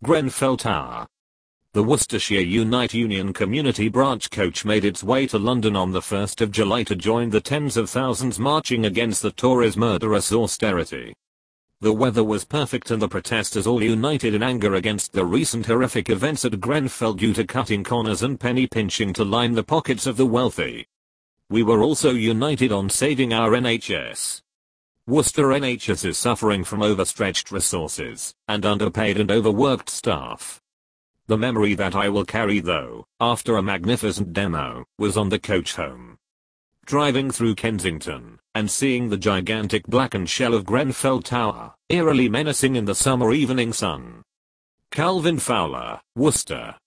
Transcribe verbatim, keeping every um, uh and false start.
Grenfell Tower. The Worcestershire Unite Union Community Branch coach made its way to London on the first of July to join the tens of thousands marching against the Tories' murderous austerity. The weather was perfect and the protesters all united in anger against the recent horrific events at Grenfell due to cutting corners and penny pinching to line the pockets of the wealthy. We were also united on saving our N H S. Worcester N H S is suffering from overstretched resources and underpaid and overworked staff. The memory that I will carry though, after a magnificent demo, was on the coach home. Driving through Kensington, and seeing the gigantic blackened shell of Grenfell Tower, eerily menacing in the summer evening sun. Calvin Fowler, Worcester.